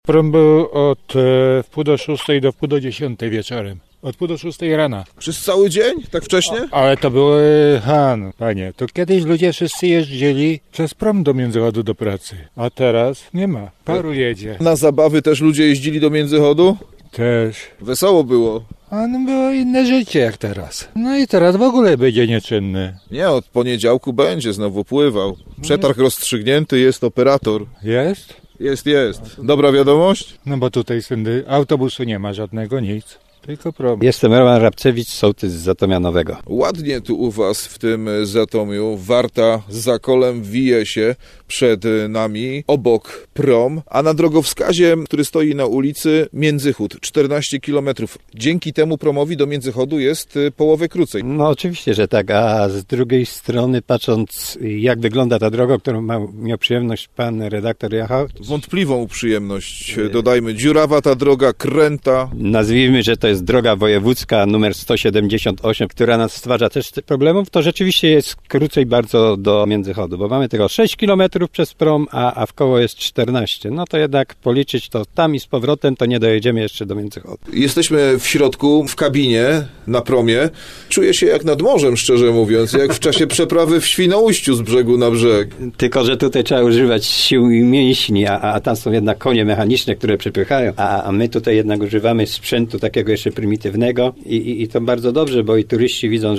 Prom był od wpół do 6 do wpół do 10 wieczorem. Od pół do 6 rana. Przez cały dzień? Tak wcześnie? Ale to były, panie, to kiedyś ludzie wszyscy jeździli przez prom do Międzychodu do pracy. A teraz nie ma. Paru jedzie. Na zabawy też ludzie jeździli do Międzychodu? Też. Wesoło było. A no było inne życie jak teraz. No i teraz w ogóle będzie nieczynny. Nie, od poniedziałku będzie znowu pływał. Przetarg rozstrzygnięty, jest operator. Jest? Jest. Dobra wiadomość? No bo tutaj autobusu nie ma żadnego, nic. Tylko prom. Jestem Roman Rabczewicz, sołtys z Zatomia Nowego. Ładnie tu u was w tym Zatomiu. Warta z Zakolem wije się przed nami, obok prom, a na drogowskazie, który stoi na ulicy, Międzychód, 14 km. Dzięki temu promowi do Międzychodu jest połowę krócej. No oczywiście, że tak, a z drugiej strony patrząc jak wygląda ta droga, którą miał przyjemność pan redaktor jechał. Wątpliwą przyjemność, dodajmy. Dziurawa ta droga, kręta. Nazwijmy, że to jest droga wojewódzka numer 178, która nas stwarza też problemów, to rzeczywiście jest krócej bardzo do Międzychodu, bo mamy tylko 6 km przez prom, a w koło jest 14. No to jednak policzyć to tam i z powrotem, to nie dojedziemy jeszcze do Międzychodu. Jesteśmy w środku, w kabinie, na promie. Czuję się jak nad morzem, szczerze mówiąc, jak w czasie przeprawy w Świnoujściu z brzegu na brzeg. Tylko że tutaj trzeba używać sił i mięśni, a tam są jednak konie mechaniczne, które przepychają, a my tutaj jednak używamy sprzętu takiego jeszcze prymitywnego i to bardzo dobrze, bo i turyści widzą,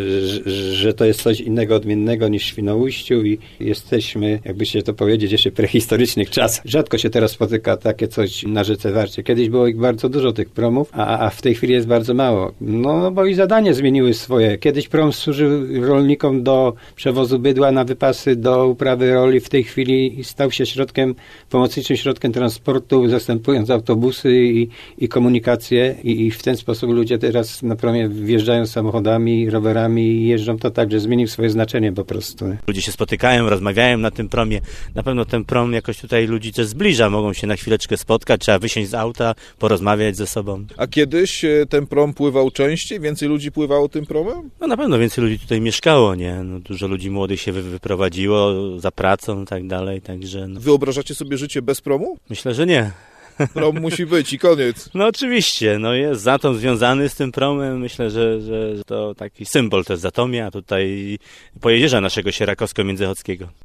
że to jest coś innego, odmiennego niż w Świnoujściu i jesteśmy, jakby się to powiedzieć, jeszcze prehistorycznych czasach. Rzadko się teraz spotyka takie coś na rzece Warcie. Kiedyś było ich bardzo dużo, tych promów, a w tej chwili jest bardzo mało. No bo i zadania zmieniły swoje. Kiedyś prom służył rolnikom do przewozu bydła na wypasy, do uprawy roli. W tej chwili stał się pomocniczym środkiem transportu, zastępując autobusy i komunikację i w ten sposób ludzie teraz na promie wjeżdżają samochodami, rowerami i jeżdżą. To tak, że zmienił swoje znaczenie po prostu. Ludzie się spotykają, rozmawiają na tym promie. Na pewno ten prom jakoś tutaj ludzi też zbliża. Mogą się na chwileczkę spotkać, trzeba wysiąść z auta, porozmawiać ze sobą. A kiedyś ten prom pływał częściej? Więcej ludzi pływało tym promem? No na pewno więcej ludzi tutaj mieszkało, nie? No, dużo ludzi młodych się wyprowadziło za pracą i tak dalej, także... No. Wyobrażacie sobie życie bez promu? Myślę, że nie. Prom musi być i koniec. No oczywiście, no jest Zatom związany z tym promem. Myślę, że to taki symbol też Zatomia, tutaj Pojezierza naszego sierakowsko-międzychodzkiego.